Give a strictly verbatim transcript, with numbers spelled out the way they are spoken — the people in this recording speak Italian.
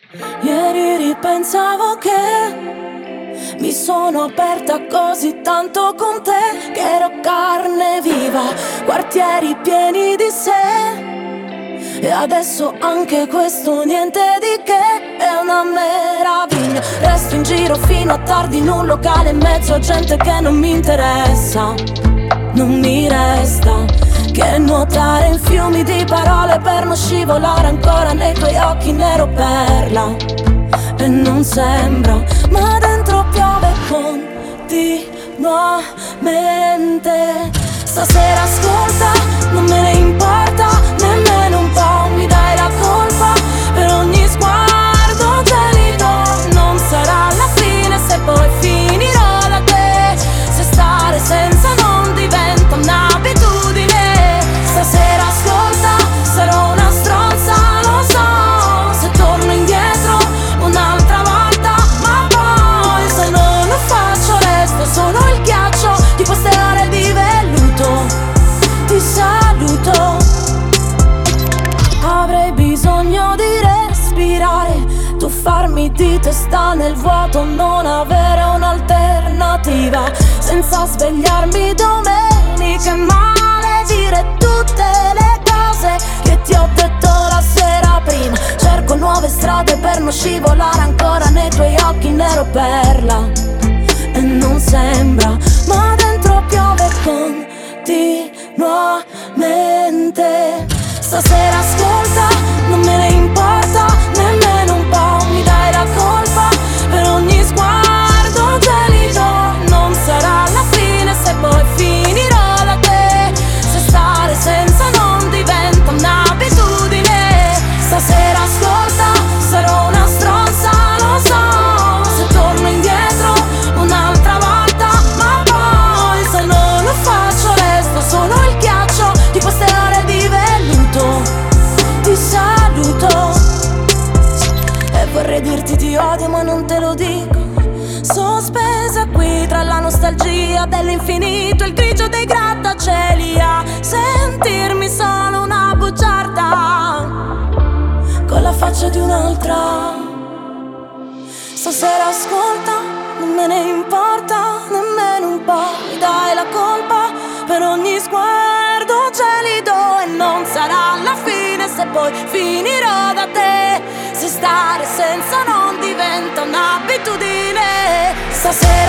Ieri ripensavo che mi sono aperta così tanto con te, che ero carne viva, quartieri pieni di sé. E adesso anche questo niente di che è una meraviglia. Resto in giro fino a tardi in un locale in mezzo a gente che non mi interessa. Non mi resta che nuotare in fiumi di parole per non scivolare ancora nei tuoi occhi nero perla. E non sembra, ma dentro piove continuamente. Stasera ascolta, non me ne importa nemmeno un po'. Mi dai la colpa per ogni sguardo gelido. Non sarà la fine se poi finirò da te, se stare senza non diventa un'abitudine. Stasera ascolta, sarò una stronza, lo so, se torno indietro un'altra volta. Ma poi se non lo faccio resto solo il ghiaccio di queste ore di velluto. Ti saluto. Avrei bisogno di respirare, tuffarmi di testa nel vuoto, non avere un'alternativa, senza svegliarmi domenica e maledire tutte le cose che ti ho detto la sera prima. Cerco nuove strade per non scivolare ancora nei tuoi occhi nero perla. E non sembra, ma dentro piove continuamente. Stasera ascolta, non me ne importa nemmeno un po'. Mi dai la colpa per ogni sguardo gelido. Non sarà la fine se poi finirò da te, se stare senza non diventa un'abitudine. Stasera ascolta, sarò una stronza, lo so, se torno indietro un'altra volta. Ma poi se non lo faccio resto solo il ghiaccio di queste ore di velluto. Ti saluto. E vorrei dirti ti odio ma non te lo dico, sospesa qui tra la nostalgia dell'infinito e il grigio dei grattacieli, a sentirmi solo una bugiarda con la faccia di un'altra. Stasera ascolta, non me ne importa nemmeno un po'. Mi dai la colpa per ogni sguardo gelido. E non sarà la fine se poi finirò da te, se stare senza non diventa un'abitudine. Stasera